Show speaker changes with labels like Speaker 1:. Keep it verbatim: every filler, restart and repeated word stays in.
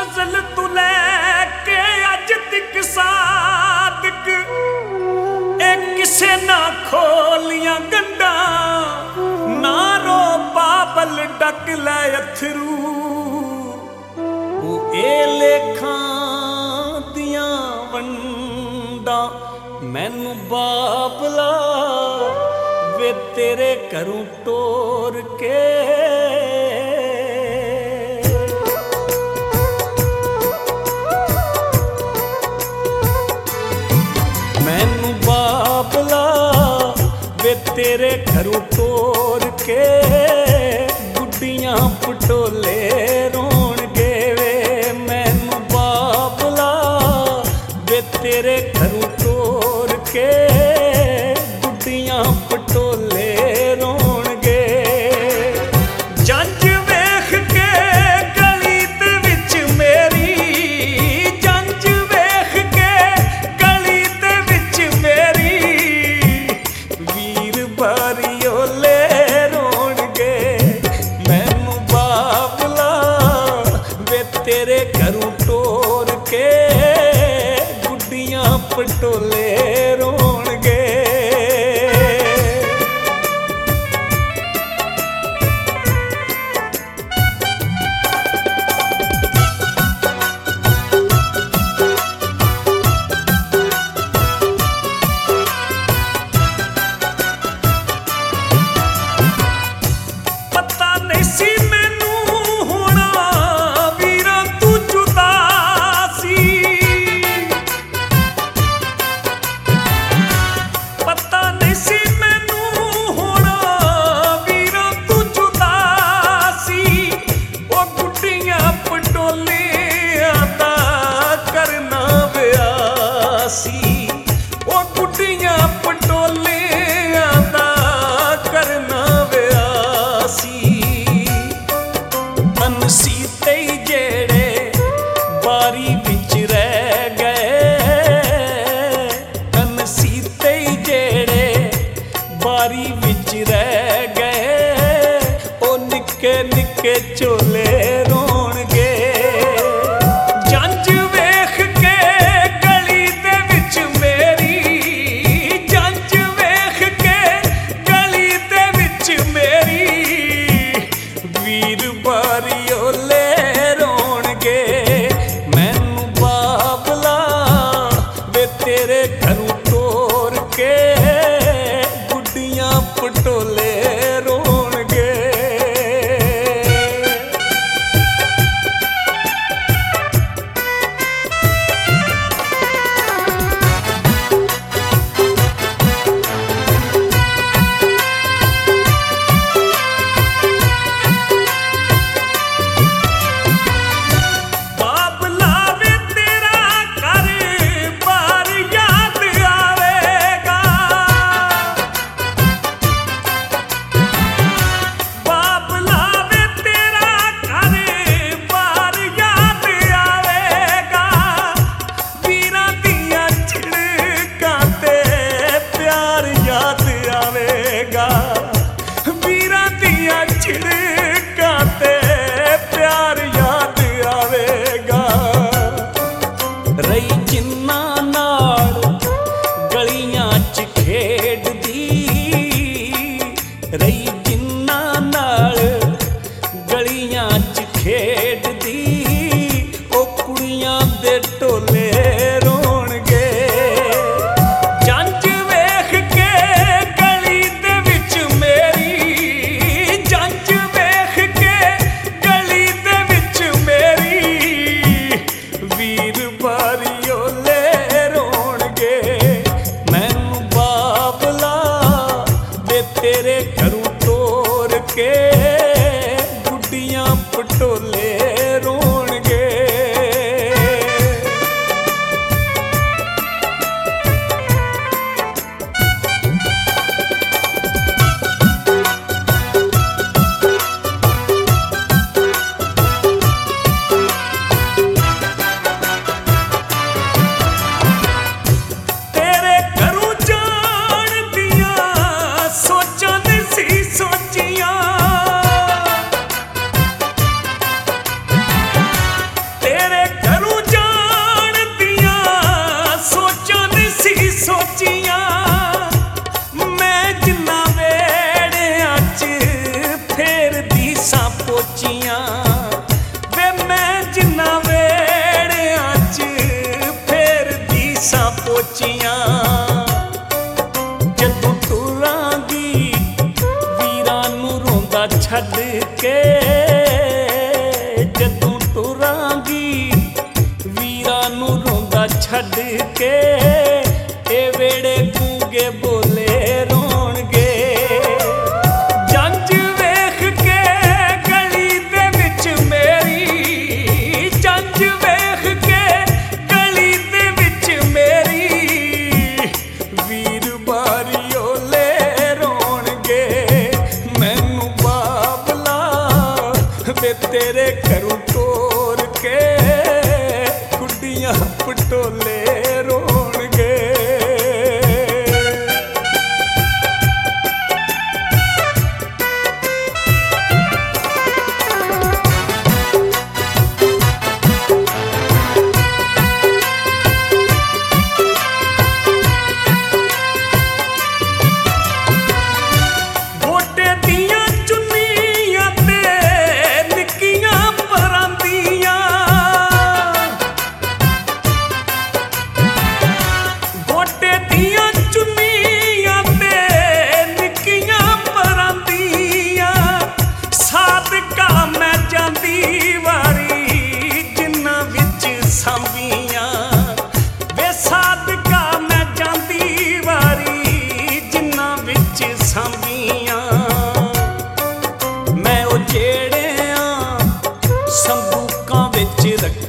Speaker 1: गजल तू लैके अज तक सादक ए किसे ना खोलियां गंडा ना रो बाबल डक लै अथरू वो ए लेखां दियां वंडा मैनू बाबला वे तेरे घरों टोर के मैनू बाबला वे तेरे घरों टोर के गुड्डियां पटोले रोण गे वे मैनू बाबला वे तेरे घरों टोर के गुड्डियां पटोले रोण गे जंज वेख के गली दे विच मेरी जंज वेख के गली दे विच मेरी वीर बारियोले रोण गे मैनू बाबला वे तेरे घरों टोर के गुड्डियां पटोले रोण गे पता नहीं सी मैनू होना वीरा तू जुदा सी पता नहीं सी मैनू होना वीरा तू जुदा सी वो गुड्डियां पटोलियां दा करना व्यासी वो गुड्डियां पटोलियां दा करना व्यासी अनसीते जेड़े बारी बिच रह गए अनसीते जेड़े बारी बिच रह गए ओ निक्के निक्के चोले रोण गे जंज वेख के गली दे विच मेरी जंज वेख के गली दे विच मेरी वीर बारियोले रोण गे मैनू बाबला वे तेरे घरों टोर के गुड्डियां पटोले रोण गे बाबला वे तेरा घर बार याद आवेगा बाबला वे तेरा घर बार याद आवेगा वीरां दियां झिड़कां ते प्यार याद आवेगा वीरां दियां झिड़कां ते प्यार याद आवेगा रही जिन्ना नाल गलियां च खेडदी रही जिन्ना नाल गलियां च खेडदी ओ कुड़ियां दे टोले रोण गे जंज वेख के गली दे विच मेरी जंज वेख के गली दे विच मेरी वीर बारियोले रोण गे मैनू बाबला वे तेरे घरों टोर के गुड्डियां पटोले रोण गे तेरे घरों जान दियां सोचां नहीं सी सोचियां ਪੋਚੀਆਂ ਵੇ ਮੈਂ ਜਿੰਨਾ ਵੇੜਿਆਂ 'ਚ ਫੇਰਦੀ ਸਾਂ ਪੋਚੀਆਂ ਜਦੋਂ ਤੁਰਾਂਗੀ ਵੀਰਾਂ ਨੂੰ ਰੋਂਦਾ ਛੱਡ ਕੇ ਜਦੋਂ ਤੁਰਾਂਗੀ ਵੀਰਾਂ ਨੂੰ ਰੋਂਦਾ ਛੱਡ ਕੇ ਇਹ ਵੇੜੇ ਗੂੰਗੇ ਬੋਲੇ ਰੋਣਗੇ ਜੰਝ ਵੇਖ ਕੇ ਗਲੀ ਦੇ ਵਿੱਚ ਮੇਰੀ ਜੰਝ ਵੇਖ ਕੇ ਗਲੀ ਦੇ ਵਿੱਚ ਮੇਰੀ ਵੀਰ ਬਾਰੀਓਲੇ ਰੋਣਗੇ ਮੈਨੂੰ ਬਾਬਲਾ ਵੇ ਤੇਰੇ ਘਰੋਂ ਤੋਰ ਕੇ ਕੁੜੀਆਂ ਪਟੋਲੇ ਰੋਣਗੇ ਗੋਟੇ ਦੀਆਂ ਚੁੰਨੀਆਂ ਤੇ ਨਿੱਕੀਆਂ ਪਰਾਂਦੀਆਂ ਗੋਟੇ ਦੀਆਂ ਚੁੰਨੀਆਂ ਤੇ ਨਿੱਕੀਆਂ ਪਰਾਂਦੀਆਂ ਸਾਦਕਾ ਮੈਂ ਜਾਂਦੀ ਵਾਰੀ ਜਿੰਨਾਂ ਵਿੱਚ ਸਾਂਭੀਆਂ ਵੇ ਸਾਦਕਾ ਮੈਂ ਜਾਂਦੀ ਵਾਰੀ ਜਿੰਨਾਂ ਵਿੱਚ ਸਾਂਭੀਆਂ ਮੈਂ ਉਹ ਜਿਹੜਿਆਂ ਸੰਦੂਕਾਂ ਵਿੱਚ ਰੱਖ